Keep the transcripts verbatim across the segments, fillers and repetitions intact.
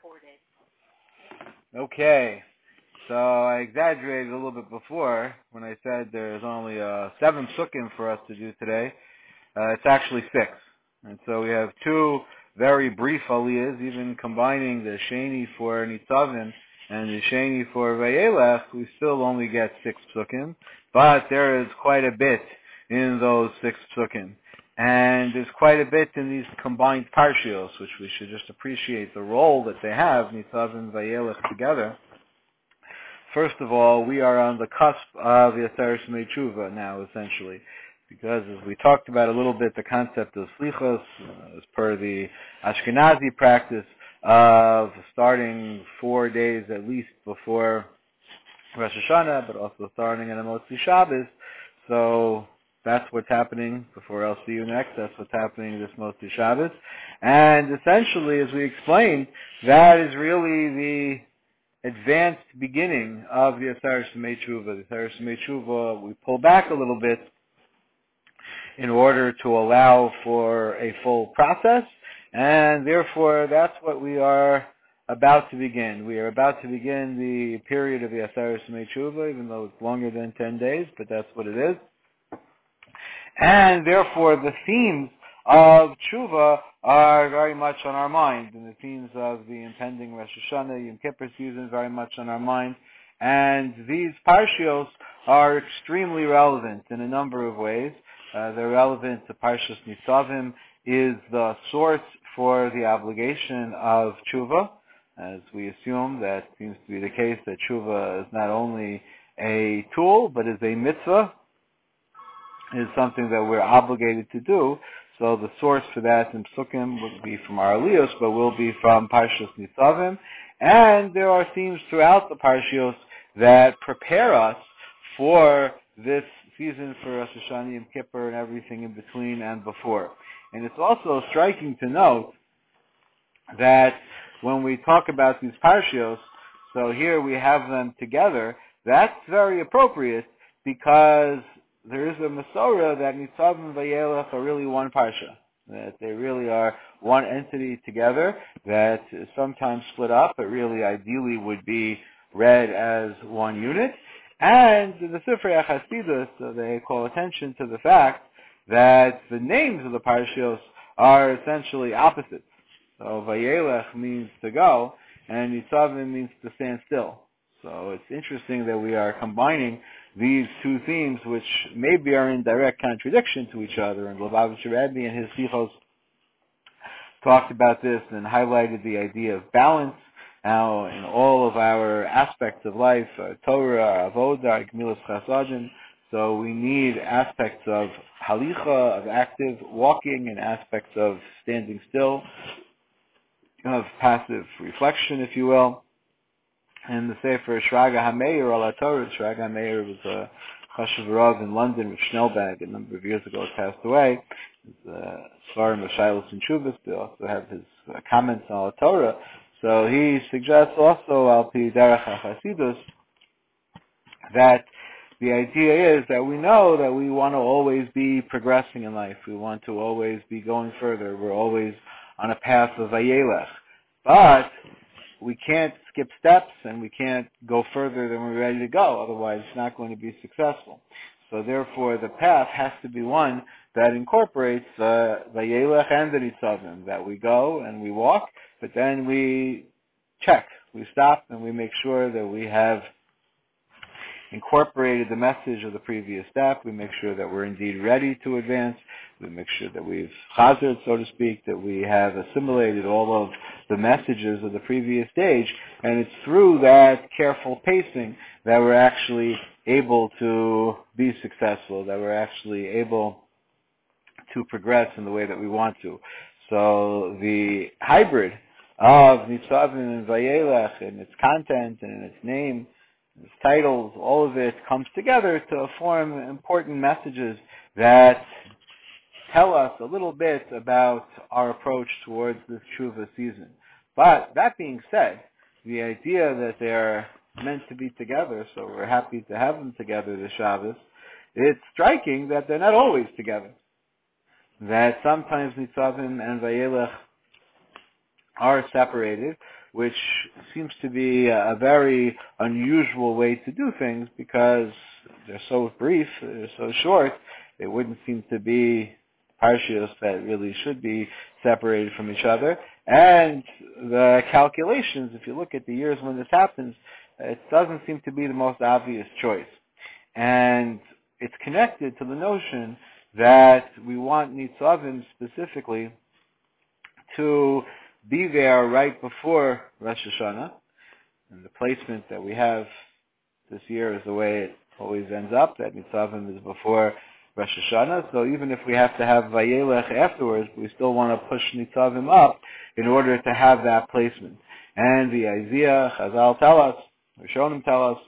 Okay, so I exaggerated a little bit before when I said there's only uh, seven psukim for us to do today. Uh, it's actually six. And so we have two very brief aliyahs, even combining the sheni for Nitzavim and the sheni for Vayelech, we still only get six psukim. But there is quite a bit in those six psukim. And there's quite a bit in these combined parshios, which we should just appreciate the role that they have, Nitzavim and Vayelech together. First of all, we are on the cusp of Yasser Shmei Tshuva now, essentially. Because as we talked about a little bit, the concept of slichos, uh, as per the Ashkenazi practice of starting four days at least before Rosh Hashanah, but also starting on a Motzi Shabbos. So that's what's happening before I'll see you next. That's what's happening this Motzi Shabbos. And essentially, as we explained, that is really the advanced beginning of the Yasser Shmei Tshuva. The Yasser Shmei Tshuva, we pull back a little bit in order to allow for a full process, and therefore that's what we are about to begin. We are about to begin the period of the Yasser Shmei Tshuva, even though it's longer than ten days, but that's what it is. And therefore the themes of Tshuva are very much on our mind, and the themes of the impending Rosh Hashanah, Yom Kippur season, very much on our mind. And these parshios are extremely relevant in a number of ways. Uh, they're relevant to Parshas Nitzavim, is the source for the obligation of tshuva, as we assume that seems to be the case, that tshuva is not only a tool, but is a mitzvah, is something that we're obligated to do. So the source for that in Psukim would be from our Aliyos, but will be from Parshas Nitzavim. And there are themes throughout the Parshios that prepare us for this season for Rosh Hashanah, Yom Kippur, and everything in between and before. And it's also striking to note that when we talk about these parshios, so here we have them together, that's very appropriate because there is a Masorah that Nitzavim and Vayelech are really one parsha, that they really are one entity together that is sometimes split up, but really ideally would be read as one unit. And in the Sifrei HaChasidus, so they call attention to the fact that the names of the parshios are essentially opposites. So Vayelech means to go, and Nitzavim means to stand still. So it's interesting that we are combining these two themes, which maybe are in direct contradiction to each other. And Lubavitcher Rebbe and his Sichos talked about this and highlighted the idea of balance. Now, in all of our aspects of life, our Torah, our Avodah, our Gemilas Chasadim, so we need aspects of halicha, of active walking, and aspects of standing still, of passive reflection, if you will. And the Sefer Shraga HaMeir al Torah, Shraga HaMeir was a Chashuv Rav in London with Schnellbag a number of years ago, passed away. His Svarim of Shilas and Shuvas, they also have his uh, comments on the Torah. So he suggests also, al pi derech hachasidus, that the idea is that we know that we want to always be progressing in life. We want to always be going further. We're always on a path of vayelech. But we can't skip steps and we can't go further than we're ready to go. Otherwise, it's not going to be successful. So therefore, the path has to be one that incorporates uh, vayelech and the nitzavim, that we go and we walk, but then we check, we stop, and we make sure that we have incorporated the message of the previous step. We make sure that we're indeed ready to advance. We make sure that we've chazered, so to speak, that we have assimilated all of the messages of the previous stage. And it's through that careful pacing that we're actually able to be successful, that we're actually able to progress in the way that we want to. So the hybrid of Nitzavim and Vayelech and its content and its name, its titles, all of it comes together to form important messages that tell us a little bit about our approach towards this Tshuva season. But that being said, the idea that they're meant to be together, so we're happy to have them together this Shabbos, it's striking that they're not always together. That sometimes Nitzavim and Vayelech are separated, which seems to be a very unusual way to do things because they're so brief, they're so short, it wouldn't seem to be parshios that really should be separated from each other. And the calculations, if you look at the years when this happens, it doesn't seem to be the most obvious choice. And it's connected to the notion that we want Nitzavim specifically to be there right before Rosh Hashanah. And the placement that we have this year is the way it always ends up, that Nitzavim is before Rosh Hashanah. So even if we have to have Vayelech afterwards, we still want to push Nitzavim up in order to have that placement. And the Isaiah, Chazal tell us, Rishonim tell us,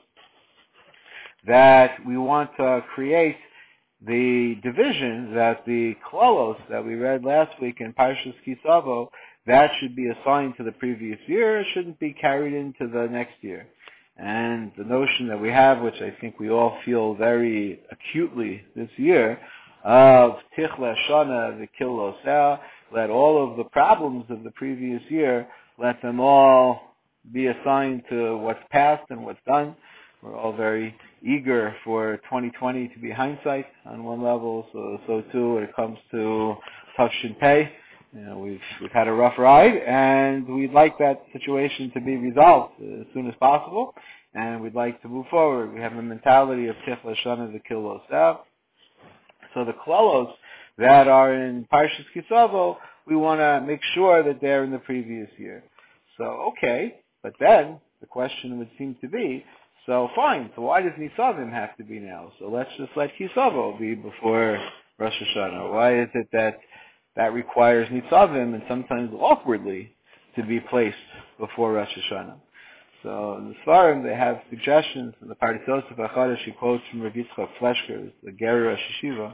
that we want to create the division that the klolos that we read last week in Parshas Kisavo, that should be assigned to the previous year, it shouldn't be carried into the next year. And the notion that we have, which I think we all feel very acutely this year, of Tichla Shana V'Kil Loseh, let all of the problems of the previous year, let them all be assigned to what's past and what's done. We're all very eager for twenty twenty to be hindsight on one level, so so too when it comes to Tafshin Pei. You know, we've we've had a rough ride, and we'd like that situation to be resolved as soon as possible, and we'd like to move forward. We have a mentality of Tichla Shana V'Kil Loseh. So the klolos that are in Parshas Kisavo, we want to make sure that they're in the previous year. So okay, but then the question would seem to be, so fine, so why does Nitzavim have to be now? So let's just let Kisavo be before Rosh Hashanah. Why is it that that requires Nitzavim and sometimes awkwardly to be placed before Rosh Hashanah? So in the Svarim, they have suggestions. In the Pardisos of Achadash, he quotes from Rav Yitzchak Fleshker, the Gerer Rosh Hashiva,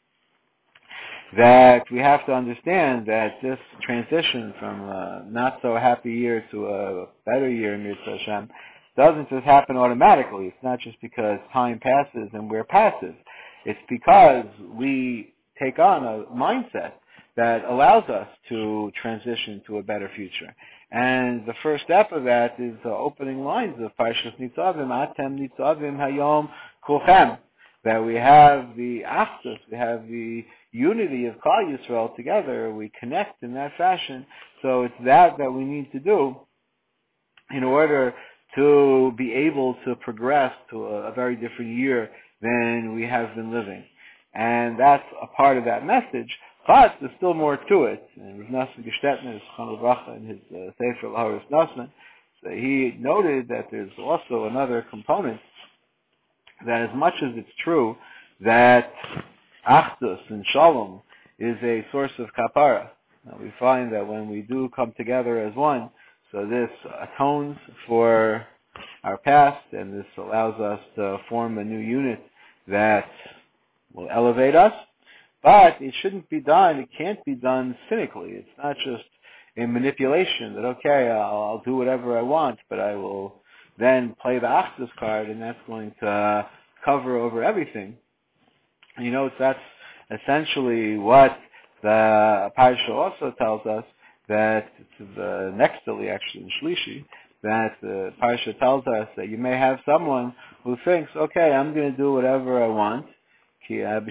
that we have to understand that this transition from a not so happy year to a better year, Mitzvah Hashem, doesn't just happen automatically. It's not just because time passes and we're passive. It's because we take on a mindset that allows us to transition to a better future. And the first step of that is the opening lines of Parshas Nitzavim, Atem Nitzavim Hayom Kulchem, that we have the Achdus, we have the unity of Klal Yisrael together, we connect in that fashion. So it's that that we need to do in order to be able to progress to a, a very different year than we have been living. And that's a part of that message, but there's still more to it. And Rav Nosson Gestetner, Chon Levracha, in his uh, Sefer L'Haris Nosson, so he noted that there's also another component, that as much as it's true that Achdus and Shalom is a source of kapara, now we find that when we do come together as one, so this atones for our past, and this allows us to form a new unit that will elevate us. But it shouldn't be done, it can't be done cynically. It's not just a manipulation that, okay, I'll, I'll do whatever I want, but I will then play the Achdus card, and that's going to cover over everything. You know, that's essentially what the Parsha also tells us, that it's the next Eli, actually, in Shlishi, that the Parsha tells us that you may have someone who thinks, okay, I'm going to do whatever I want. I'm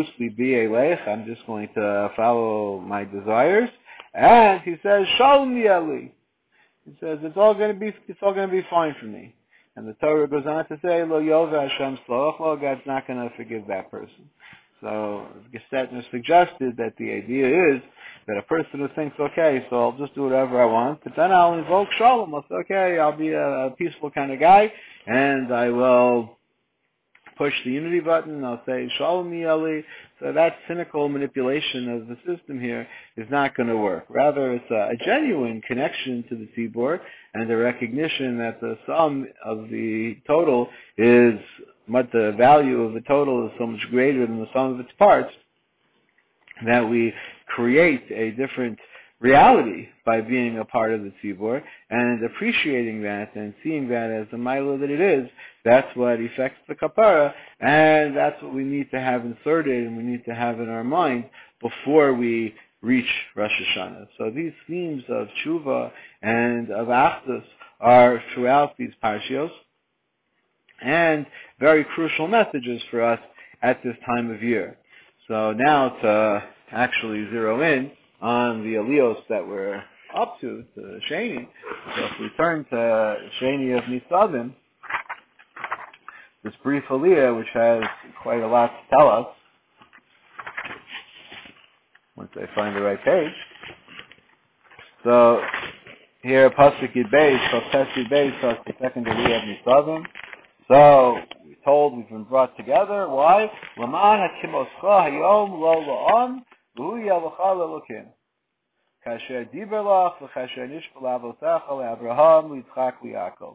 just going to follow my desires. And he says, Shalom Eli. He says, it's all going to be, it's all going to be fine for me. And the Torah goes on to say, Lo Yova Hashem Sloach Lo, God's not going to forgive that person. So Gestetner suggested that the idea is that a person who thinks, okay, so I'll just do whatever I want, but then I'll invoke Shalom. I'll say, okay, I'll be a, a peaceful kind of guy, and I will push the unity button, I'll say Shalom Eli. So that cynical manipulation of the system here is not going to work. Rather, it's a, a genuine connection to the Tzibor and the recognition that the sum of the total is, what the value of the total is so much greater than the sum of its parts, that we create a different reality by being a part of the Tzibor, and appreciating that and seeing that as the Maila that it is. That's what affects the kapara, and that's what we need to have inserted and we need to have in our mind before we reach Rosh Hashanah. So these themes of tshuva and of achdus are throughout these parshios, and very crucial messages for us at this time of year. So now to actually zero in on the aliyos that we're up to, to Sheni. So if we turn to Sheni of Nitzavim, this brief aliyah, which has quite a lot to tell us, once I find the right page. So here, Pasuk Yud Beis, Pasuk Yud Beis starts the second aliyah of Nitzavim. So we're told we've been brought together. Why? L'man hakimoscha hayom lo la'am v'hu yalcha le'elokim. Kasher diber lach v'kasher nishbal avotecha le'Avraham li'Yitzchak li'Yaakov.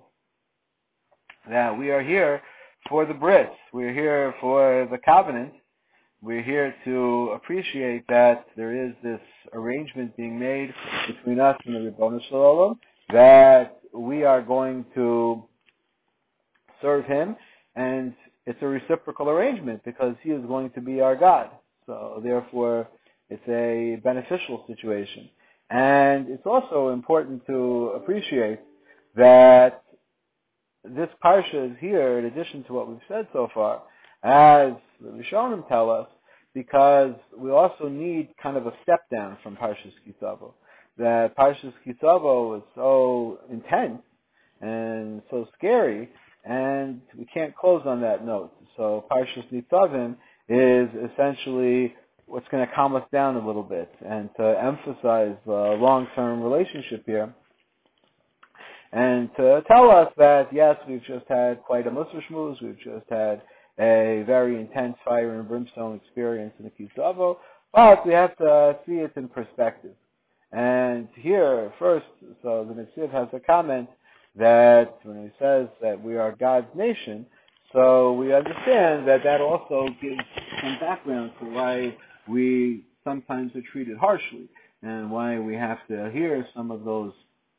That we are here for the bris. We're here for the covenant. We're here to appreciate that there is this arrangement being made between us and the Ribono Shel Olam, that we are going to serve Him, and it's a reciprocal arrangement because He is going to be our God. So therefore, it's a beneficial situation. And it's also important to appreciate that this parsha is here, in addition to what we've said so far, as the Rishonim tell us, because we also need kind of a step down from Parshas Kisavo. That Parshas Kisavo was so intense and so scary, and we can't close on that note. So Parshas Nitzavim is essentially what's going to calm us down a little bit and to emphasize the long-term relationship here, and to tell us that, yes, we've just had quite a Musar Shmuz, we've just had a very intense fire and brimstone experience in the Kisavo, but we have to see it in perspective. And here, first, so the Netziv has a comment that when he says that we are God's nation, so we understand that that also gives some background to why we sometimes are treated harshly and why we have to hear some of those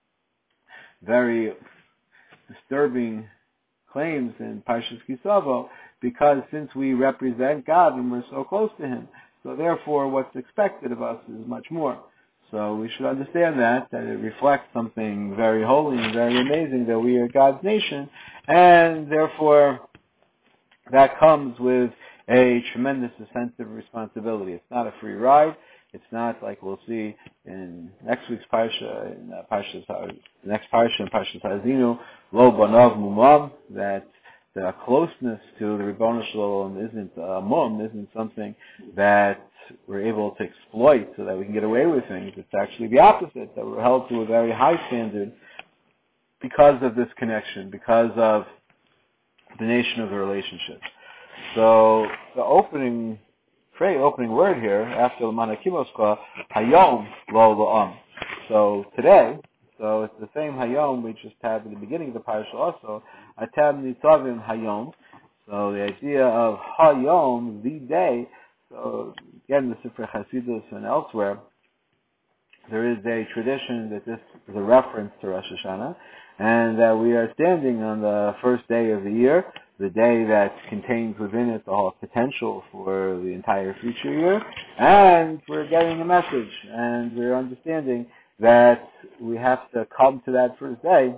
very disturbing claims in Parshas Kisavo, because since we represent God and we're so close to Him, so therefore what's expected of us is much more. So we should understand that, that it reflects something very holy and very amazing, that we are God's nation, and therefore that comes with a tremendous sense of responsibility. It's not a free ride. It's not like we'll see in next week's parsha, in uh, Parshas, next parsha in Parshas Hazinu, Lo Banav Mumam, that the closeness to the Ribono Shel Olam isn't a mum, isn't something that we're able to exploit so that we can get away with things. It's actually the opposite, that we're held to a very high standard because of this connection, because of the nation of the relationship. So the opening phrase, opening word here, after L'man hakimoscha, hayom lo la'am. So today, so it's the same hayom we just had at the beginning of the parsha also, atem nitzavim hayom. So the idea of hayom, the day, so again, the Sifrei Chasidus and elsewhere, there is a tradition that this is a reference to Rosh Hashanah, and that we are standing on the first day of the year, the day that contains within it the whole potential for the entire future year, and we're getting a message, and we're understanding that we have to come to that first day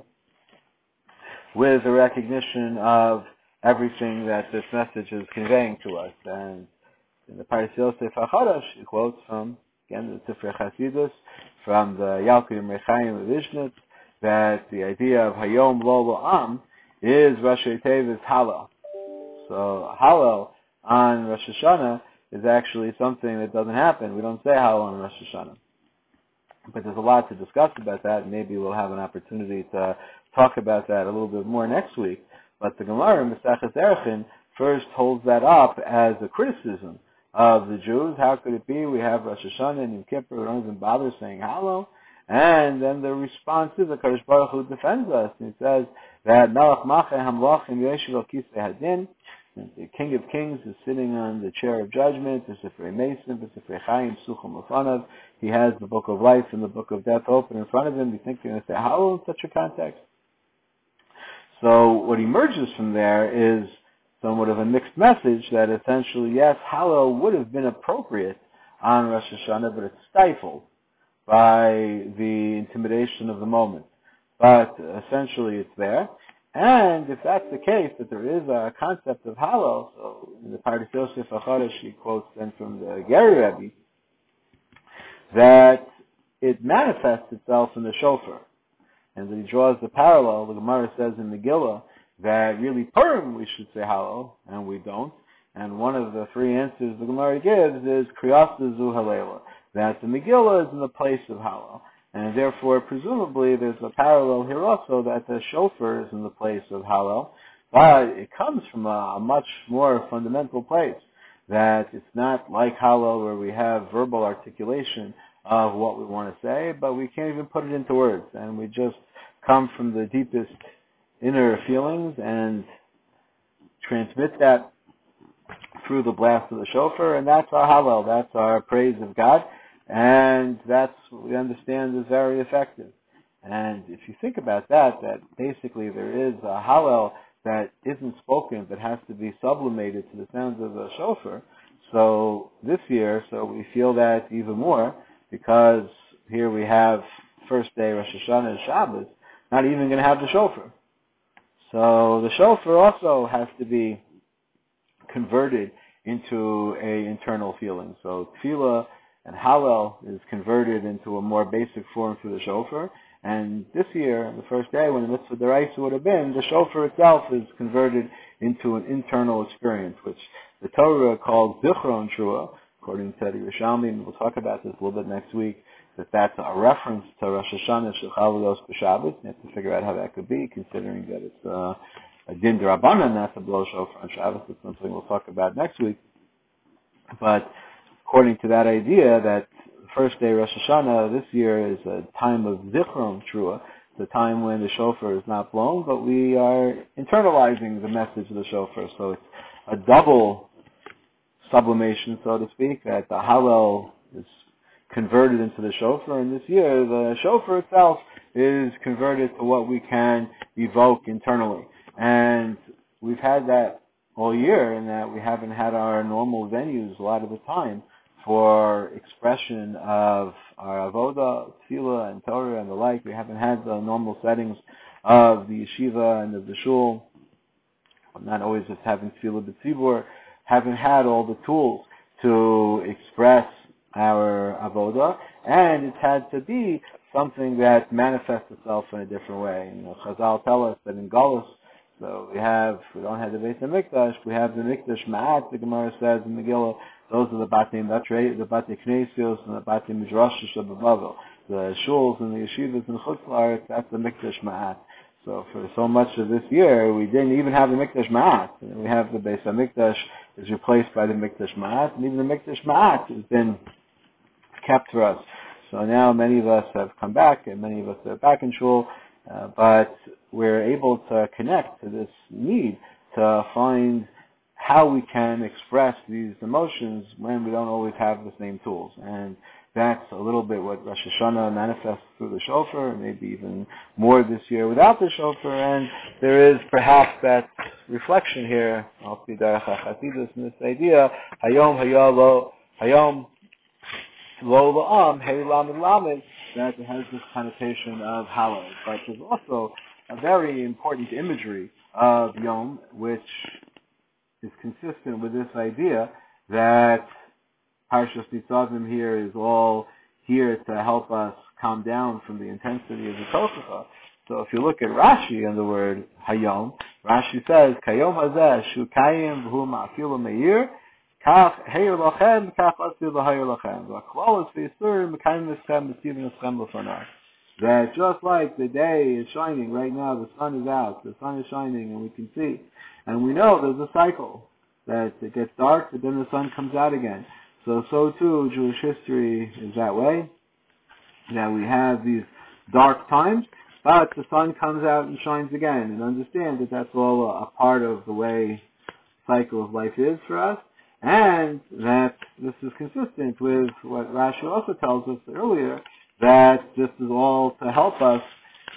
with a recognition of everything that this message is conveying to us. And in the Paris Yosef HaChadash, he quotes from, again, the Sifrei Chasidus, from the Yalkut Mechaim of Vishnitz, that the idea of Hayom Lo La'am is Rashi Tevis Hallel. So Hallel on Rosh Hashanah is actually something that doesn't happen. We don't say Hallel on Rosh Hashanah. But there's a lot to discuss about that, and maybe we'll have an opportunity to talk about that a little bit more next week. But the Gemara in Maseches Erchin first holds that up as a criticism of the Jews. How could it be we have Rosh Hashanah and Yom Kippur, we don't even bother saying Hallel? And then the response is that Kadosh Baruch Hu defends us. And he says that Melech Mache Hamloch and Yeshiva Kisei Hadin, the King of Kings is sitting on the chair of judgment. The Sifrei Mason, the Sifrei Chaim, Suchim Lefanav. He has the book of life and the book of death open in front of him. You think they're going to say Hallel in such a context? So what emerges from there is somewhat of a mixed message that essentially, yes, Hallel would have been appropriate on Rosh Hashanah, but it's stifled by the intimidation of the moment. But essentially it's there. And if that's the case, that there is a concept of Hallel, so in the Pardes Yosef HaChodesh, he quotes then from the Geri Rebbe, that it manifests itself in the shofar. And he draws the parallel. The Gemara says in Megillah that really Purim we should say Hallel, and we don't. And one of the three answers the Gemara gives is Kriyas Zu Halela, that the Megillah is in the place of Hallel. And therefore, presumably, there's a parallel here also that the shofar is in the place of Hallel. But it comes from a, a much more fundamental place, that it's not like Hallel where we have verbal articulation of what we want to say, but we can't even put it into words. And we just come from the deepest inner feelings and transmit that through the blast of the shofar, and that's our Hallel, that's our praise of God, and that's what we understand is very effective. And if you think about that, that basically there is a Hallel that isn't spoken but has to be sublimated to the sounds of the shofar. So this year, so we feel that even more, because here we have first day Rosh Hashanah and Shabbos, not even going to have the shofar. So the shofar also has to be converted into a internal feeling. So tefillah and Hallel is converted into a more basic form through the shofar. And this year, the first day when the mitzvah deraisa would have been, the shofar itself is converted into an internal experience, which the Torah calls Zichron Trua, according to the Yerushalmi, and we'll talk about this a little bit next week, that that's a reference to Rosh Hashanah Shechal B'Shabbos. You have to figure out how that could be, considering that it's uh, a din d'Rabbanan not to blow shofar on Shabbos. It's something we'll talk about next week. But according to that idea, that first day Rosh Hashanah this year is a time of Zichron Trua, the time when the shofar is not blown, but we are internalizing the message of the shofar. So it's a double sublimation, so to speak, that the Hallel is converted into the shofar, and this year the shofar itself is converted to what we can evoke internally. And we've had that all year in that we haven't had our normal venues a lot of the time for expression of our avoda, tefillah, and Torah and the like. We haven't had the normal settings of the yeshiva and of the shul. Not always just having tefillah b'tzibur. Haven't had all the tools to express our avoda, and it's had to be something that manifests itself in a different way. You know, Chazal tell us that in Galus, so we have, we don't have the Beis HaMikdash, we have the Mikdash Ma'at, the Gemara says in Megillah. Those are the Batei Batre, the Batei Knesios, and the Batei Midrashos of Babel. The shuls and the yeshivas and Chutz La'aretz, that's the Mikdash Ma'at. So for so much of this year, we didn't even have the Mikdash Ma'at. We have the Beis HaMikdash is replaced by the Mikdash Ma'at, and even the Mikdash Ma'at has been kept for us. So now many of us have come back, and many of us are back in shul, uh, but we're able to connect to this need to find how we can express these emotions when we don't always have the same tools. And that's a little bit what Rosh Hashanah manifests through the shofar, maybe even more this year without the shofar. And there is perhaps that reflection here, I'll see Derech HaChasidus, in this idea, Hayom Hayalo, Hayom Lo La'am, Hey Lamed Lamed, that it has this connotation of Hallel. But there's also a very important imagery of Yom, which is consistent with this idea that Parshas Nitzavim here is all here to help us calm down from the intensity of the Tochacha. So if you look at Rashi and the word Hayom, Rashi says, Kayom hazeh shukayim v'hu ma'afilu meir, kach heir lachem, kach asir l'heir lachem. V'akvalos v'yisur m'kayim eschem v'sivin eschem l'fanai. That just like the day is shining right now, the sun is out, the sun is shining and we can see. And we know there's a cycle, that it gets dark, but then the sun comes out again. So, so too, Jewish history is that way, that we have these dark times, but the sun comes out and shines again, and understand that that's all a, a part of the way the cycle of life is for us, and that this is consistent with what Rashi also tells us earlier, that this is all to help us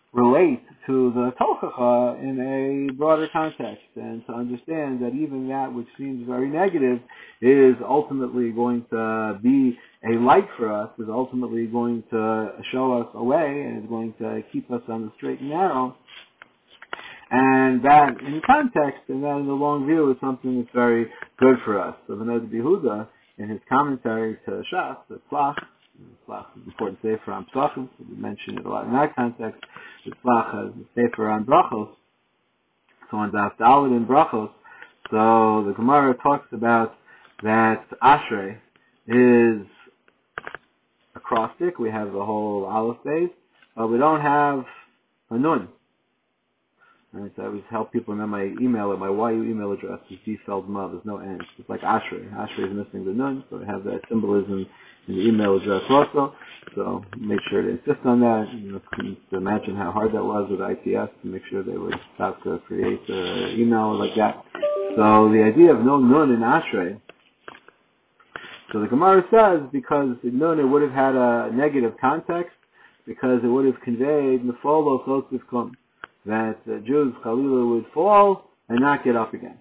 relate to the Tochacha in a broader context, and to understand that even that which seems very negative is ultimately going to be a light for us, is ultimately going to show us a way, and is going to keep us on the straight and narrow. And that in context, and that in the long view, is something that's very good for us. So Vinod Yehuda, in his commentary to Shas, the Tzlach, Tzlach is important sefer on Psachim, so we mentioned it a lot in that context. The Tzlach has the sefer on Brachos, so on Daf Daled in Brachos. So the Gemara talks about that Ashrei is acrostic. We have the whole Aleph base, but we don't have a Nun. And so I always help people remember my email, or my Y U email address is dfeldma. There's no N. It's like Ashrei. Ashrei is missing the Nun, so we have that symbolism in the email address also. So make sure to insist on that. You know, you can imagine how hard that was with I T S to make sure they would stop to create an email like that. So the idea of no Nun in Ashrei, so the Gemara says because the Nun, it would have had a negative context, because it would have conveyed Nefolo Sotzif Kum, that the Jews, Chalila, would fall and not get up again.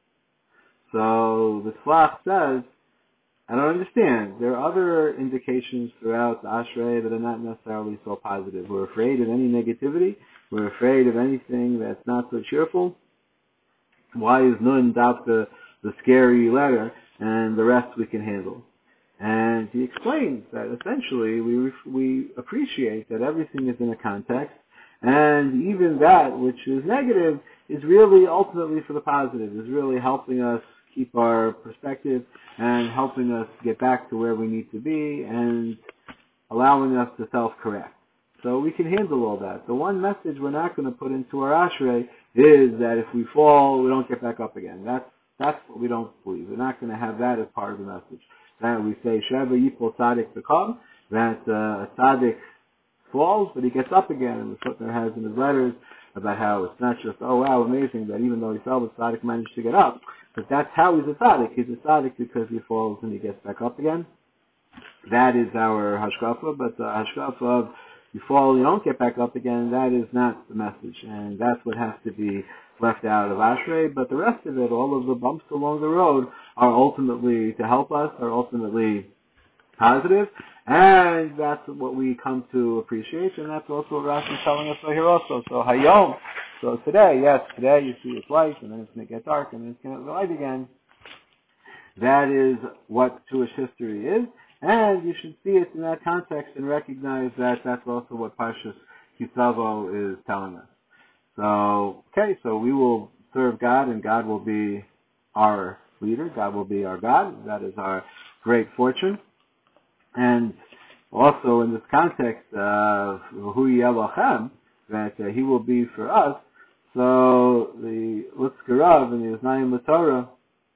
So the Tzlach says, I don't understand. There are other indications throughout the Ashrei that are not necessarily so positive. We're afraid of any negativity. We're afraid of anything that's not so cheerful. Why is Nun Davka the scary letter, and the rest we can handle? And he explains that essentially we we appreciate that everything is in a context, and even that which is negative is really ultimately for the positive, is really helping us keep our perspective and helping us get back to where we need to be and allowing us to self-correct. So we can handle all that. The one message we're not going to put into our Ashrei is that if we fall, we don't get back up again. That's that's what we don't believe. We're not going to have that as part of the message. That we say, Sheva Yipol Tzaddik Tekam, that uh, a Tzaddik falls, but he gets up again. And the footnote has in his letters about how it's not just, oh wow, amazing that even though he fell, the Tzaddik managed to get up. But that's how he's a Tzaddik. He's a Tzaddik because he falls and he gets back up again. That is our Hashkafa, but the Hashkafa of you fall, you don't get back up again, that is not the message. And that's what has to be left out of Ashrei. But the rest of it, all of the bumps along the road, are ultimately to help us, are ultimately positive, and that's what we come to appreciate, and that's also what Rashi is telling us here also. So Hayom, so today, yes, today you see it's light, and then it's going to get dark, and then it's going to get light again. That is what Jewish history is, and you should see it in that context and recognize that that's also what Parshas Kisavo is telling us. So, okay, so we will serve God, and God will be our leader. God will be our God. That is our great fortune. And also in this context of Hu Yelochem, that uh, he will be for us. So the Lutzkarav in the Uznayim LaTorah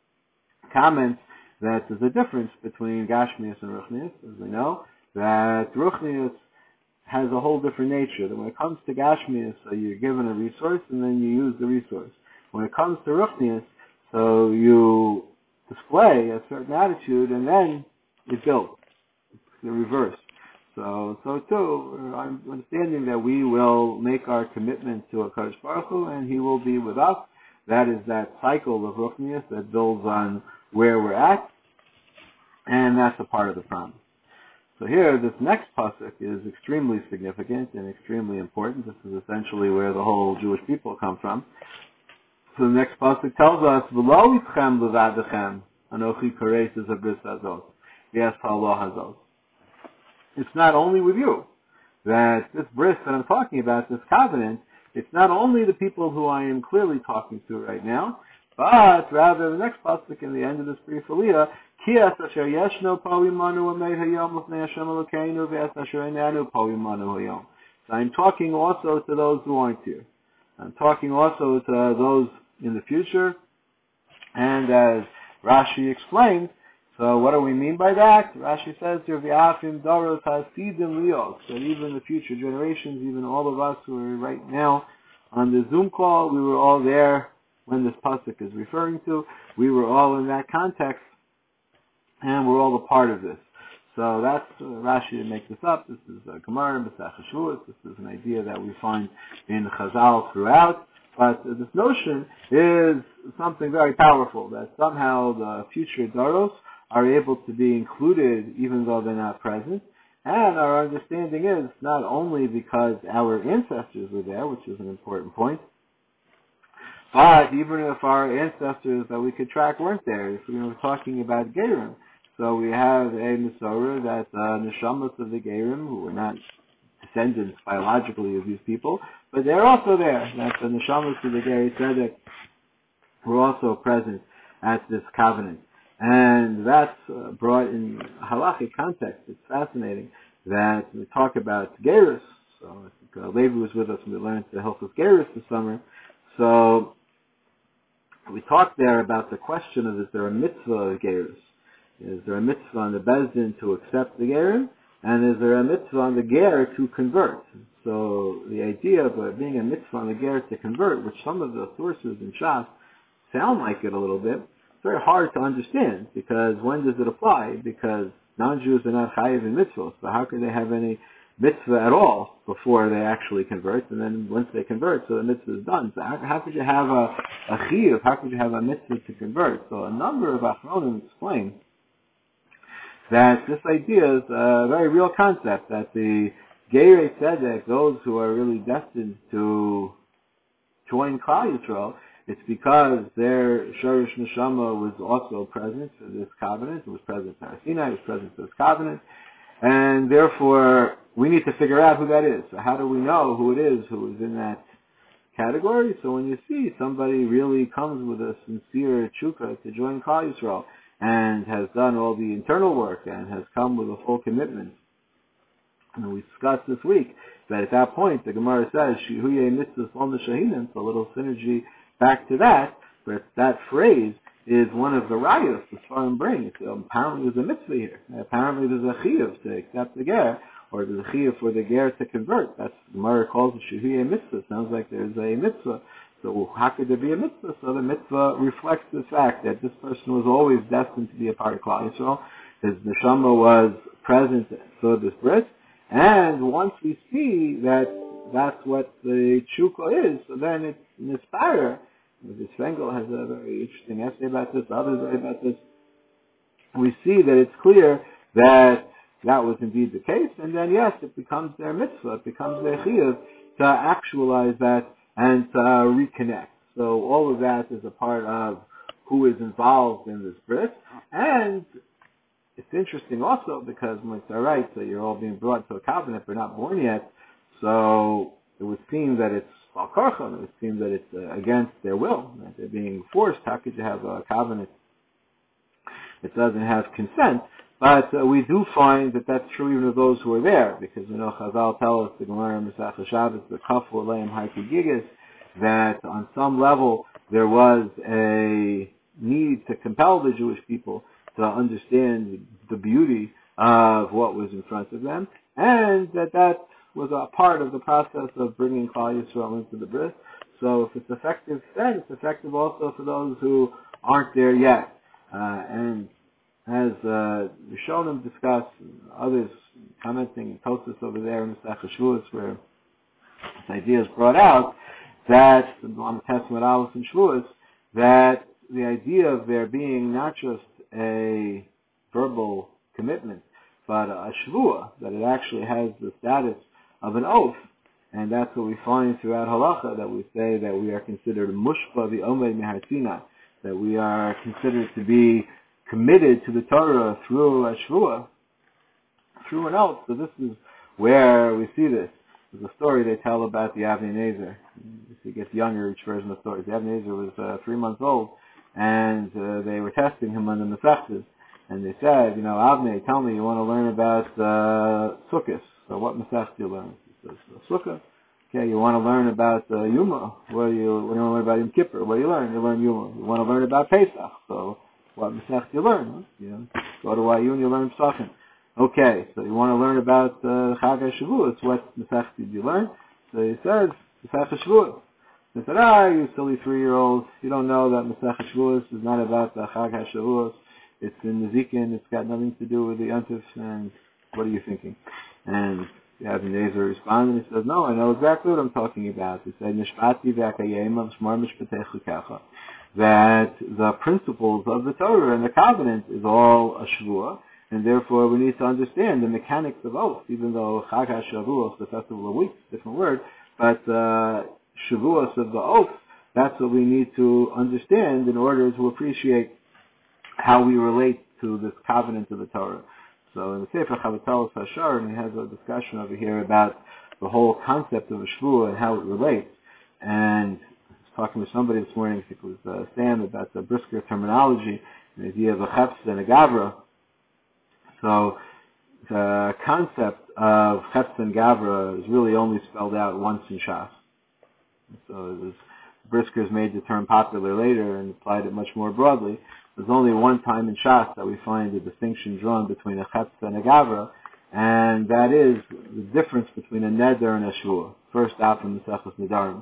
comments that there's a difference between Gashmias and Ruchnias, as we know, that Ruchnias has a whole different nature. That when it comes to Gashmias, so you're given a resource and then you use the resource. When it comes to Ruchnias, so you display a certain attitude and then it builds. It's the reverse. So, so too, I'm understanding that we will make our commitment to HaKadosh Baruch Hu, and He will be with us. That is that cycle of Ruchnias that builds on where we're at, and that's a part of the promise. So here, this next pasuk is extremely significant and extremely important. This is essentially where the whole Jewish people come from. So the next pasuk tells us, "V'lo itchem levadechem anochi kareis habris hazot v'es ha'Allah hazot." It's not only with you that this bris that I'm talking about, this covenant, it's not only the people who I am clearly talking to right now, but rather the next pasuk in the end of this brief aliyah, Kias asher yeshno po imanu amei hayom l'fnei Hashem Elokeinu v'es asher einanu po imanu hayom. So I'm talking also to those who aren't here. I'm talking also to those in the future. And as Rashi explained, so what do we mean by that? Rashi says here, v'afim daros hasidim lios, that even the future generations, even all of us who are right now on the Zoom call, we were all there when this pasuk is referring to. We were all in that context, and we're all a part of this. So that's uh, Rashi to make this up. This is uh, Gemara, Masech Shavuos. This is an idea that we find in Chazal throughout. But uh, this notion is something very powerful, that somehow the future Doros are able to be included even though they're not present. And our understanding is not only because our ancestors were there, which is an important point, but even if our ancestors that we could track weren't there, if we were talking about Gerim, so we have a Masorah that uh, Neshamas of the Gerim, who were not descendants biologically of these people, but they're also there, that the Neshamas of the Geri Tzedek were also present at this covenant. And that's uh, brought in halachic context. It's fascinating that we talk about Gerus. So I think uh, Levi was with us when we learned the Hilchos Gerus this summer. So we talked there about the question of, is there a mitzvah of Gerus? Is there a mitzvah on the Bezdin to accept the Gerim? And is there a mitzvah on the Ger to convert? So the idea of uh, being a mitzvah on the Ger to convert, which some of the sources in Shas sound like it a little bit, it's very hard to understand, because when does it apply? Because non-Jews are not chayiv in mitzvahs, so how could they have any mitzvah at all before they actually convert? And then once they convert, so the mitzvah is done. So how, how could you have a, a chiyuv? How could you have a mitzvah to convert? So a number of achronim explain that this idea is a very real concept, that the Gerei Tzedek, those who are really destined to join Klal Yisrael, it's because their Shorish Neshama was also present for this covenant. It was present in Har Sinai, it was present for this covenant. And therefore, we need to figure out who that is. So how do we know who it is who is in that category? So when you see somebody really comes with a sincere tshuka to join Klal Yisrael, and has done all the internal work, and has come with a full commitment, and we discussed this week that at that point, the Gemara says, Shihuye mitzvah slom shahinim, so a little synergy back to that, but that phrase is one of the rayos the Sfarim bring. So apparently there's a mitzvah here. Apparently there's a chiyuv to accept the ger, or there's a chiyuv for the ger to convert. That's the Gemara calls it Shihuye mitzvah. Sounds like there's a mitzvah. So how could there be a mitzvah? So the mitzvah reflects the fact that this person was always destined to be a part of Klal Yisrael. His neshama was present for this bris. And once we see that that's what the tshuka is, so then it's nispire. This Fengel has a very interesting essay about this, others say about this. We see that it's clear that that was indeed the case, and then yes, it becomes their mitzvah, it becomes their chiyuv to actualize that and to uh, reconnect. So all of that is a part of who is involved in this bris. And it's interesting also because when it's all right, so you're all being brought to a covenant, but not born yet, so it would seem that it's al karcham, it would seem that it's uh, against their will, that they're being forced. How could you have a covenant that doesn't have consent? But uh, we do find that that's true even of those who are there, because you know Chazal tell us, the Gemara Masech Shabbos, the Kafu Aleim Haiki Gigas, that on some level there was a need to compel the Jewish people to understand the beauty of what was in front of them, and that that was a part of the process of bringing Klal Yisrael into the bris. So if it's effective then, it's effective also for those who aren't there yet. Uh, and as uh, Rishonim discuss, others commenting, Tosfos over there in Masech Shavuos, where this idea is brought out, that on the Testament Aleph and Shavuos, that the idea of there being not just a verbal commitment, but a shvuah, that it actually has the status of an oath, and that's what we find throughout halacha, that we say that we are considered mushpa v'omed mihar Sinai, that we are considered to be committed to the Torah through a shvuah, through an oath. So this is where we see this. There's a story they tell about the Avnei Nezer. As he gets younger, each version of the story. The Avnei Nezer was uh, three months old, and uh, they were testing him on the Masechtas, and they said, you know, Avnei, tell me, you want to learn about uh, Sukkot. So what Masech do you learn? He says, Sukkah. Okay, you want to learn about uh, Yuma. What do you, what do you want to learn about Yom Kippur? What do you learn? You learn Yuma. You want to learn about Pesach. So what Masech do you learn? Huh? You know, go to Y U and you learn Pesachim. Okay, so you want to learn about uh, Chag HaShavuos. What Masech did you learn? So he says, Masech HaShavuos. They said, ah, you silly three-year-old, you don't know that Masech HaShavuos is not about the Chag HaShavuos. it's in the Zikin, it's got nothing to do with the Yontif, and what are you thinking? And Rabbi Nezer responded, and he says, no, I know exactly what I'm talking about. He said, Nishpati v'akayema shmar mishpatechu kacha, that the principles of the Torah and the covenant is all a shvuah, and therefore we need to understand the mechanics of oath, even though Chag HaShavuos, the festival of weeks, different word, but uh, shavuos of the oath, that's what we need to understand in order to appreciate how we relate to this covenant of the Torah. So in the Sefer Chavatalos Hashar, and he has a discussion over here about the whole concept of a shvuah and how it relates. And I was talking with somebody this morning, I think it was uh, Sam, about the Brisker terminology, the idea of a chefs and a gavra. So the concept of chefs and gavra is really only spelled out once in Shas. So it was, Brisker's made the term popular later and applied it much more broadly. There's only one time in Shas that we find a distinction drawn between a chetz and a gavra, and that is the difference between a neder and a shvuah. First out from the Mesechus Nedarim.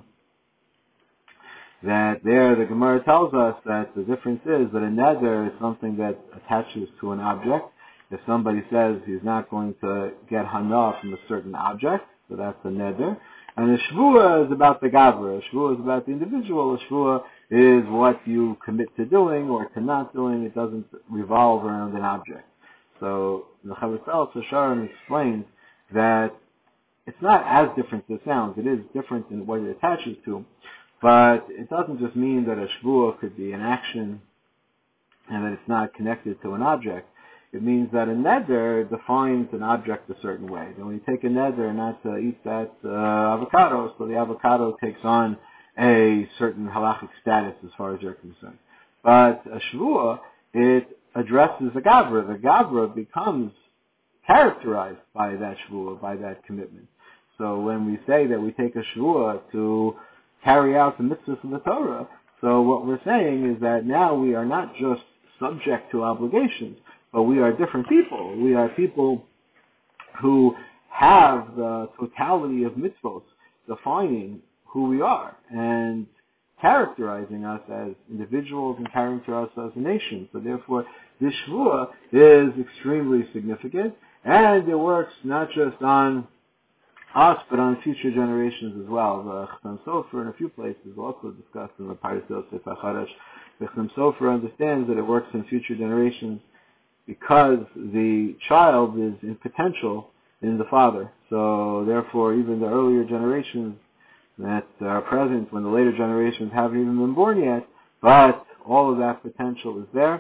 That there the Gemara tells us that the difference is that a neder is something that attaches to an object. If somebody says he's not going to get hana from a certain object, so that's a neder. And a shvuah is about the gavra. A shvuah is about the individual. A shvuah is what you commit to doing or to not doing. It doesn't revolve around an object. So the Chavatalos Hashar explains that it's not as different as it sounds. It is different in what it attaches to, but it doesn't just mean that a shvuah could be an action and that it's not connected to an object. It means that a neder defines an object a certain way. And when you take a neder not to eat that uh, avocado, so the avocado takes on a certain halachic status as far as you're concerned. But a shvuah, it addresses the gavra. The gavra becomes characterized by that shvuah, by that commitment. So when we say that we take a shvuah to carry out the mitzvahs of the Torah, so what we're saying is that now we are not just subject to obligations, but we are different people. We are people who have the totality of mitzvot defining who we are and characterizing us as individuals and characterizing us as a nation. So therefore, this shvuah is extremely significant, and it works not just on us, but on future generations as well. The Chatam Sofer in a few places also discussed in the Parashat Yosef HaChadash. The Chatam Sofer understands that it works in future generations because the child is in potential in the father. So therefore, even the earlier generations that are present when the later generations haven't even been born yet, but all of that potential is there,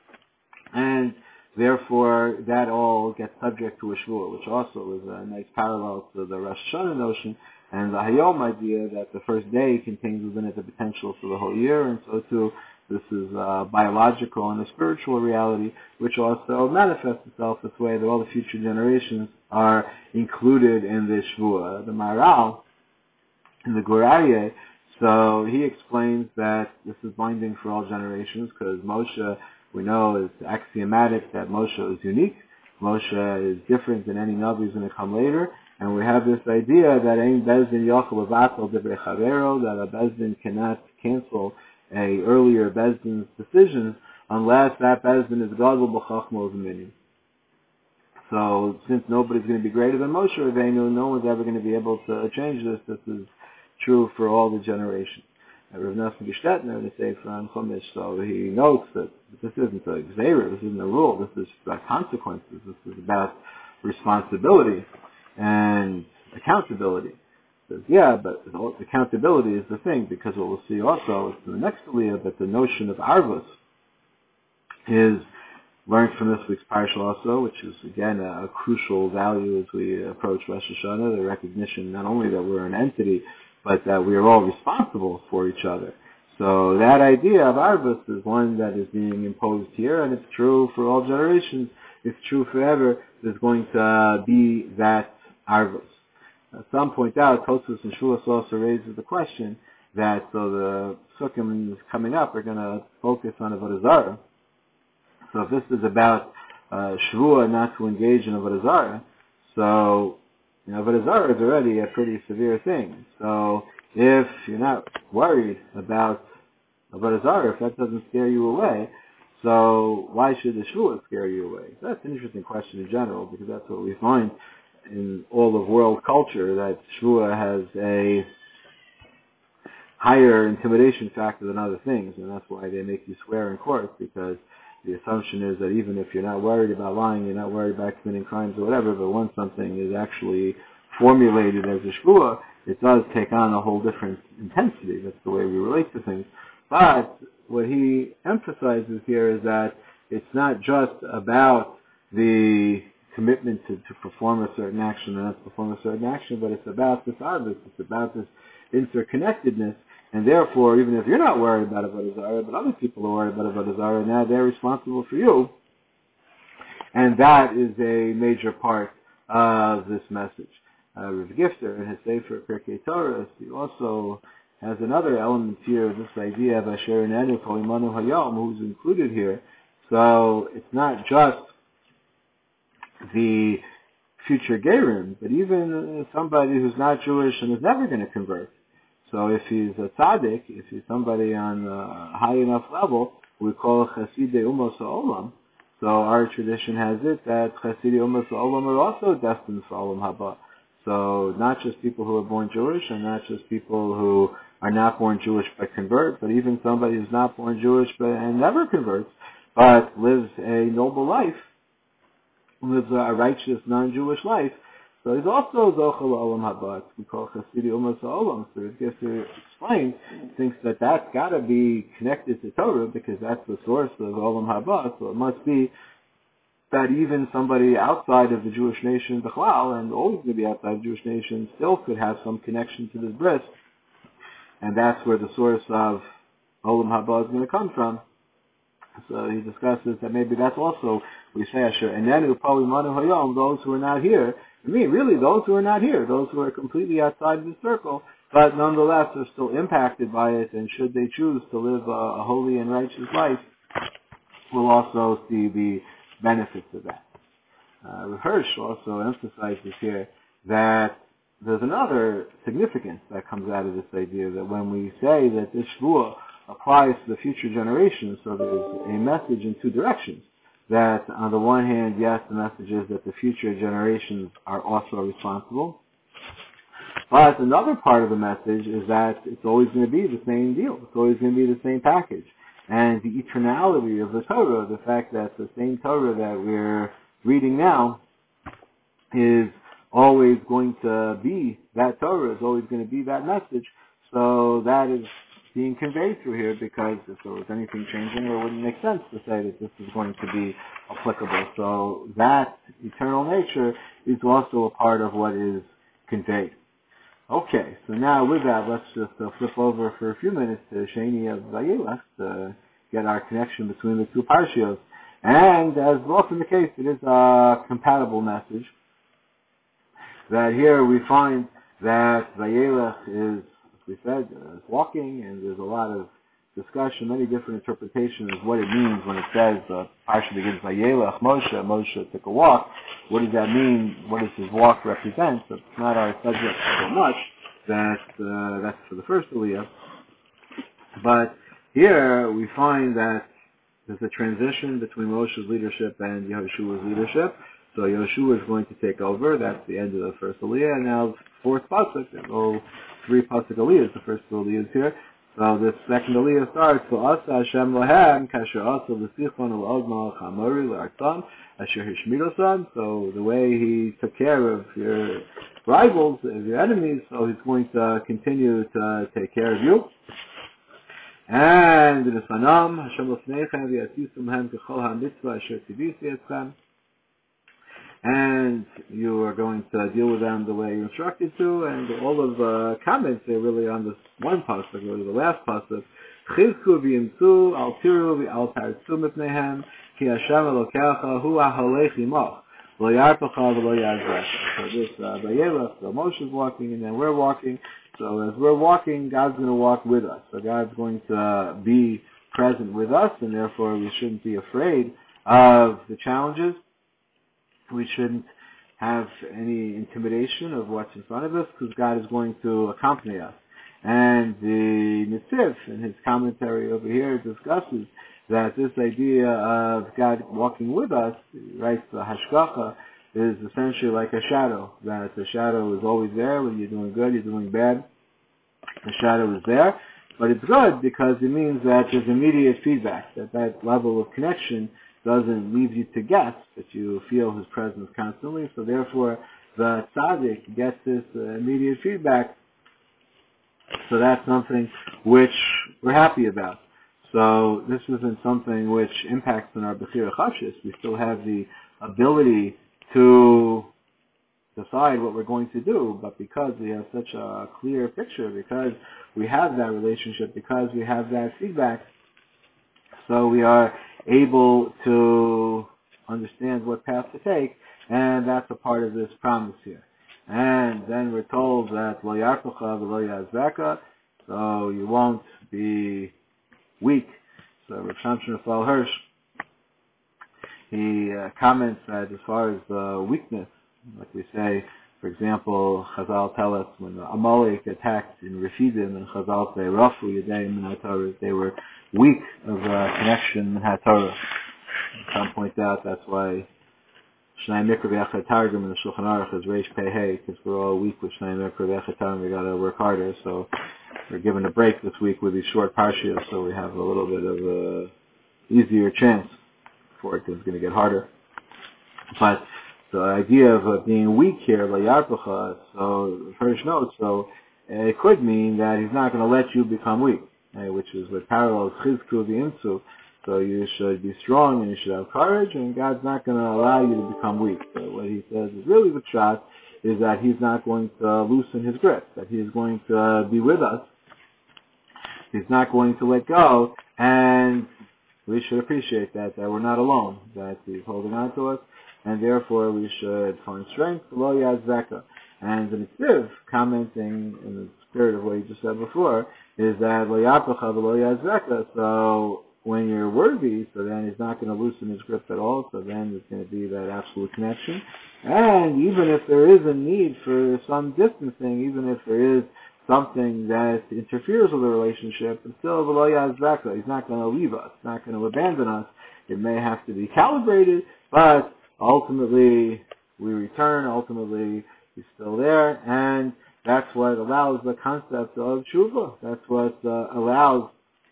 and therefore that all gets subject to a shvuah, which also is a nice parallel to the Rosh Hashanah notion and the Hayom idea that the first day contains within it the potential for the whole year, and so too this is a biological and a spiritual reality, which also manifests itself this way that all the future generations are included in this shvuah. The Maharal in the Gur Aryeh, so he explains that this is binding for all generations because Moshe, we know, is axiomatic that Moshe is unique. Moshe is different than any Navi who's going to come later. And we have this idea that Ein Bezdin Yochel Levatel Divrei Chavero, that a Bezdin cannot cancel a earlier Bezdin's decisions unless that Bezdin is Gadol B'Chachma V'Minim. So since nobody's going to be greater than Moshe Rabbeinu, no one's ever going to be able to change this. This is true for all the generations. Rav Nosson Gestetner in the Sefer on Chumash, so he notes that this isn't a gzeira, this isn't a rule, this is about consequences, this is about responsibility and accountability. He says, yeah, but accountability is the thing, because what we'll see also is in the next aliyah that the notion of arvus is learned from this week's parsha also, which is again a, a crucial value as we approach Rosh Hashanah, the recognition not only that we're an entity, but that we are all responsible for each other. So that idea of arvus is one that is being imposed here, and it's true for all generations. It's true forever. There's going to be that arvus. Uh, some point out, Tosfos and Shulas also raises the question that so the sukkim coming up are going to focus on Avodah Zarah. So if this is about uh, Shvuah not to engage in Avodah Zarah, so you know, Avodah Zarah is already a pretty severe thing. So if you're not worried about Avodah Zarah, if that doesn't scare you away, So why should the Shvuah scare you away? That's an interesting question in general, because that's what we find in all of world culture, that Shvuah has a higher intimidation factor than other things, and that's why they make you swear in court, because the assumption is that even if you're not worried about lying, you're not worried about committing crimes or whatever, but once something is actually formulated as a shvuah, it does take on a whole different intensity. That's the way we relate to things. But what he emphasizes here is that it's not just about the commitment to, to perform a certain action and not to perform a certain action, but it's about this arbus, it's about this interconnectedness, and therefore, even if you're not worried about Avodah Zarah, but other people are worried about Avodah Zarah, now they're responsible for you, and that is a major part of this message. Uh, Rav Gifter, in his Sefer Pirkei Torah, he also has another element here, this idea of Asher Enenu Kol Imanu Hayom, who's included here. So it's not just the future Gerim, but even somebody who's not Jewish and is never going to convert. So if he's a tzaddik, if he's somebody on a high enough level, we call Chasidei Umos Ha'olam. So our tradition has it that Chasidei Umos Ha'olam are also destined for Olam Haba. So not just people who are born Jewish, and not just people who are not born Jewish but convert, but even somebody who's not born Jewish but and never converts, but lives a noble life, lives a righteous non-Jewish life. So he's also Zochel Olam Haba. We call Chasidei Umas Ha'olam. So it gets to explain, thinks that that's got to be connected to Torah because that's the source of Olam Haba. So it must be that even somebody outside of the Jewish nation, Bechlal, and always going to be outside the Jewish nation, still could have some connection to this bris. And that's where the source of Olam Haba is going to come from. So he discusses that maybe that's also, we say, Asher, and then Manu Hayom, those who are not here. I mean, really, those who are not here, those who are completely outside of the circle, but nonetheless are still impacted by it, and should they choose to live a, a holy and righteous life, will also see the benefits of that. Uh, Hirsch also emphasizes here that there's another significance that comes out of this idea that when we say that this shvuah applies to the future generations, so there's a message in two directions. That on the one hand, yes, the message is that the future generations are also responsible. But another part of the message is that it's always going to be the same deal. It's always going to be the same package. And the eternality of the Torah, the fact that the same Torah that we're reading now is always going to be that Torah, is always going to be that message. So that is being conveyed through here, because if there was anything changing, it wouldn't make sense to say that this is going to be applicable. So that eternal nature is also a part of what is conveyed. Okay, so now with that, let's just uh, flip over for a few minutes to Sheni of Vayelech to get our connection between the two parshios. And as often the case, it is a compatible message. That here we find that Vayelech is, as we said, uh, is walking, and there's a lot of discussion, many different interpretations of what it means when it says the parsha begins Vayelech Moshe, Moshe took a walk. What does that mean? What does his walk represent? So it's not our subject so much. That uh, that's for the first Aliyah. But here we find that there's a transition between Moshe's leadership and Yehoshua's leadership. So Yehoshua is going to take over. That's the end of the first Aliyah. And now fourth pasuk. There's all three pasuk Aliyahs. The first two Aliyahs here. So this second Aliyah starts, so Asa Hashem Lahem, Kasher Asa L'Sichon L'Od Malach HaMori L'Artzon, Asher Hishmirosan. So the way he took care of your rivals, of your enemies, so he's going to continue to take care of you. And the Sanam, Hashem L'Fneichem V'Yatisum Hem K'chol HaMitzvah Asher Tivisi Etzchem. And you are going to deal with them the way you're instructed to, and all of the uh, comments are really on this one pasuk, really the last pasuk. Chizku v'yimtzu al tiru v'al tartzu mipnehem ki Hashem Elokecha hu ha'holech imach lo yarpacha v'lo yazrech. So this uh, Vayelech, so Moshe is walking, and then we're walking. So as we're walking, God's going to walk with us. So God's going to uh, be present with us, and therefore we shouldn't be afraid of the challenges. We shouldn't have any intimidation of what's in front of us, because God is going to accompany us. And the Netziv, in his commentary over here, discusses that this idea of God walking with us, right, the hashgacha, is essentially like a shadow, that the shadow is always there when you're doing good, you're doing bad. The shadow is there, but it's good because it means that there's immediate feedback, that that level of connection doesn't leave you to guess, that you feel his presence constantly, so therefore the tzaddik gets this uh, immediate feedback, so that's something which we're happy about. So this isn't something which impacts on our Bechira Chafshis. We still have the ability to decide what we're going to do, but because we have such a clear picture, because we have that relationship, because we have that feedback, so we are able to understand what path to take, and that's a part of this promise here. And then we're told that lo yartucha v'lo yazveka, so you won't be weak. So Rav Shamshon Raphael Hirsch, he uh, comments that as far as the weakness, like we say, for example, Chazal tell us when Amalek attacked in Refidim, and Chazal say, Rafu Yadayim Min HaTorah, they were weak of uh, connection in HaTorah. Some point out that's why Shnai Mikra V'Echad Targum in the Shulchan Aruch is Reish Pei Hey, because we're all weak with Shnai Mikra V'Echad Targum, we gotta work harder, so we're given a break this week with these short parshias, so we have a little bit of a easier chance for it, because it's going to get harder. But the idea of uh, being weak here, la yarpucha, so first note, so uh, it could mean that he's not going to let you become weak, uh, which is what parallels chizku v'imtzu. So you should be strong and you should have courage, and God's not going to allow you to become weak. So what he says is really the shot is that he's not going to loosen his grip, that he is going to uh, be with us. He's not going to let go, and we should appreciate that, that we're not alone, that he's holding on to us, and therefore we should find strength, lo yazveka. And the Nitziv, commenting in the spirit of what you just said before, is that lo yapacha lo yazveka, so when you're worthy, so then he's not going to loosen his grip at all, so then there's going to be that absolute connection. And even if there is a need for some distancing, even if there is something that interferes with the relationship, and still v'lo yazveka, he's not going to leave us, not going to abandon us. It may have to be calibrated, but ultimately we return, ultimately he's still there, and that's what allows the concept of tshuva. That's what uh, allows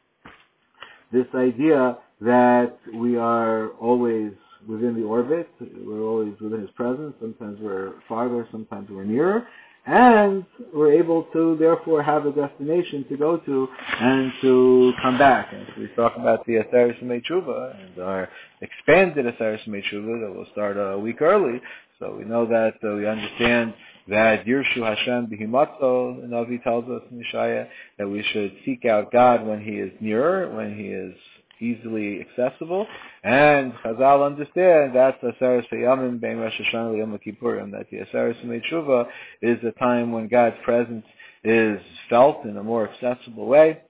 this idea that we are always within the orbit, we're always within his presence, sometimes we're farther, sometimes we're nearer, and we're able to therefore have a destination to go to and to come back. And so we talk about the Aseres Yemei Tshuva and our expanded Aseres Yemei Tshuva that will start a week early. So we know that uh, we understand that Yirshu Hashem B'himatzo, the Navi tells us in Yeshaya, that we should seek out God when he is nearer, when he is easily accessible, and Chazal understand that Aseres Yamim Bein Rosh Hashanah Yom Kippurim, that the Aseres Yemei Tshuva is a time when God's presence is felt in a more accessible way,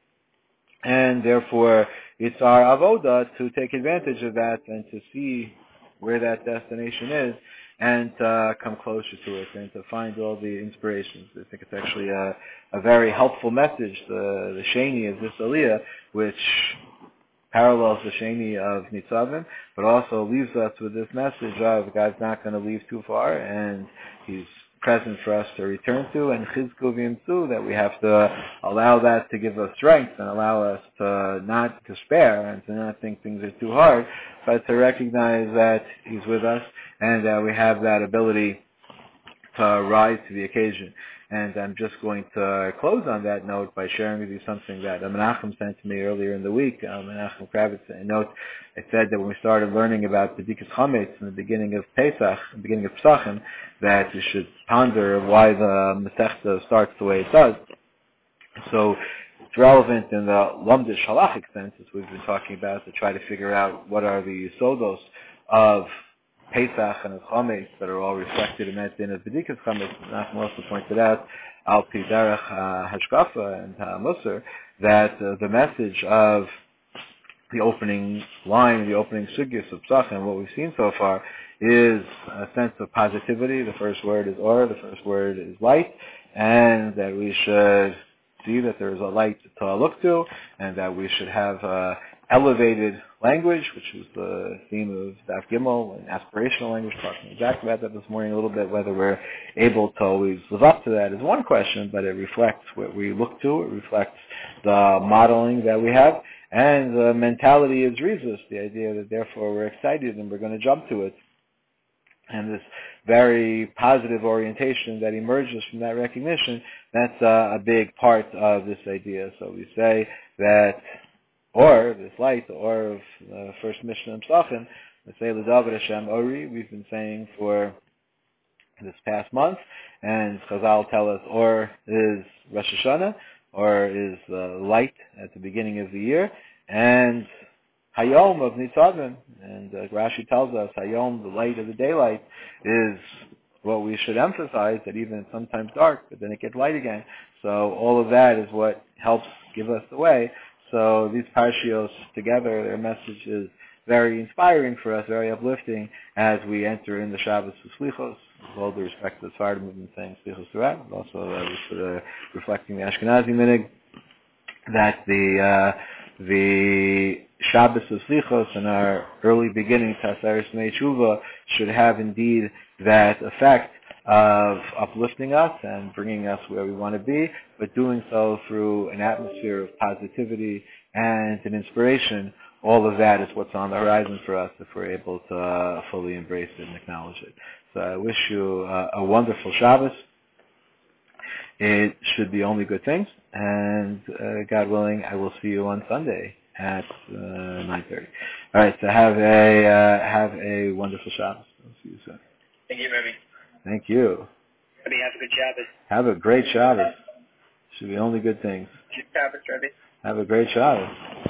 and therefore it's our avoda to take advantage of that and to see where that destination is and uh, come closer to it and to find all the inspirations. I think it's actually a, a very helpful message, the, the Sheni of this Aliyah, which parallels the Sheni of Nitzavim, but also leaves us with this message of God's not going to leave too far, and he's present for us to return to, and Chizku V'imtzu, that we have to allow that to give us strength and allow us to not despair and to not think things are too hard, but to recognize that he's with us and that we have that ability to rise to the occasion. And I'm just going to close on that note by sharing with you something that Menachem sent to me earlier in the week. Um, Menachem Kravitz, a note, it said that when we started learning about the Bedikas Chametz in the beginning of Pesach, the beginning of Pesachim, that we should ponder why the Masechta starts the way it does. So it's relevant in the Lamdish halachic sense, as we've been talking about, to try to figure out what are the sodos of Pesach and of Chametz that are all reflected in that din of Bedikas Chametz. Menachem also pointed out, Al Pi Derech Hashkafa and Musar, that uh, the message of the opening line, the opening sugyas of Pesachim, what we've seen so far, is a sense of positivity. The first word is or, the first word is light, and that we should see that there is a light to look to, and that we should have uh, elevated language, which is the theme of Daf Gimel, and aspirational language, talking exactly about that this morning a little bit. Whether we're able to always live up to that is one question, but it reflects what we look to. It reflects the modeling that we have, and the mentality is rezus, the idea that therefore we're excited and we're going to jump to it. And this very positive orientation that emerges from that recognition, that's uh, a big part of this idea. So we say that, or this light, or of the first Mishnah in Psachim, we say L'David Hashem Ori, we've been saying for this past month, and Chazal tell us or is Rosh Hashanah, or is uh, light at the beginning of the year, and Hayom of Nitzavim, and uh, Rashi tells us Hayom, the light of the daylight, is what we should emphasize, that even it's sometimes dark, but then it gets light again. So all of that is what helps give us the way. So these parshios together, their message is very inspiring for us, very uplifting as we enter in the Shabbos of Slichos, with all due respect to the Sephardim movement saying Slichos throughout, but also uh, sort of reflecting the Ashkenazi minig, that the uh, the Shabbos of Slichos and our early beginning Tasaris Mei Tshuva should have indeed that effect of uplifting us and bringing us where we want to be, but doing so through an atmosphere of positivity and an inspiration. All of that is what's on the horizon for us if we're able to uh, fully embrace it and acknowledge it. So I wish you uh, a wonderful Shabbos. It should be only good things, and uh, God willing, I will see you on Sunday at uh, nine thirty. All right, so have a uh, have a wonderful Shabbos. I'll see you soon. Thank you, Rebbe. Thank you. Rebbe, have a good Shabbos. Have a great Shabbos. Should be only good things. Good Shabbos, Rebbe. Have a great Shabbos.